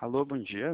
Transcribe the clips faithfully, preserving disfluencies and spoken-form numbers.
Alô, bom dia.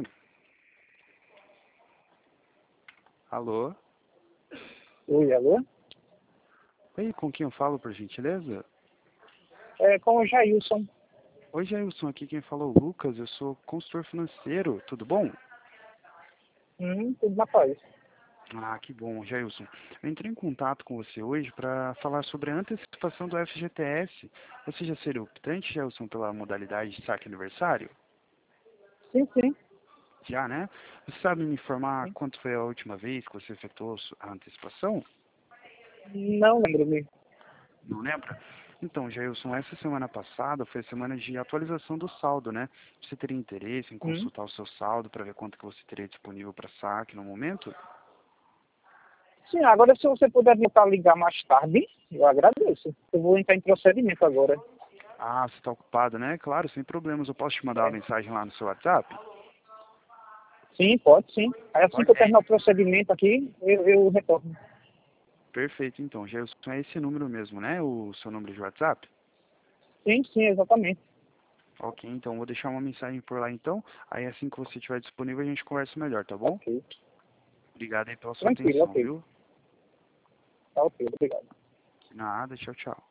Alô? Oi, alô? Oi, com quem eu falo, por gentileza? É com o Jailson. Oi, Jailson, aqui quem fala é o Lucas, eu sou consultor financeiro, tudo bom? Hum, tudo na paz. Ah, que bom, Jailson. Eu entrei em contato com você hoje para falar sobre a antecipação do F G T S. Você já seria optante, Jailson, pela modalidade de saque aniversário? Sim, sim, Já, né? Você sabe me informar sim. quanto foi a última vez que você efetuou a antecipação? Não lembro-me. Não lembra? Então, Jailson, essa semana passada foi a semana de atualização do saldo, né? Você teria interesse em Hum. consultar o seu saldo para ver quanto que você teria disponível para saque no momento? Sim, agora se você puder voltar a ligar mais tarde, eu agradeço. Eu vou entrar em procedimento agora. Ah, você está ocupado, né? Claro, sem problemas. Eu posso te mandar uma É. mensagem lá no seu WhatsApp? Sim, pode sim. Aí assim que Pode? eu terminar o procedimento aqui, eu, eu retorno. Perfeito, então. Jailson, é esse número mesmo, né? O seu número de WhatsApp? Sim, sim, exatamente. Ok, então vou deixar uma mensagem por lá então. Aí assim que você estiver disponível a gente conversa melhor, tá bom? Ok. Obrigado aí pela sua Tranquilo, atenção, ok. viu? Tá ok, obrigado. De nada, tchau, tchau.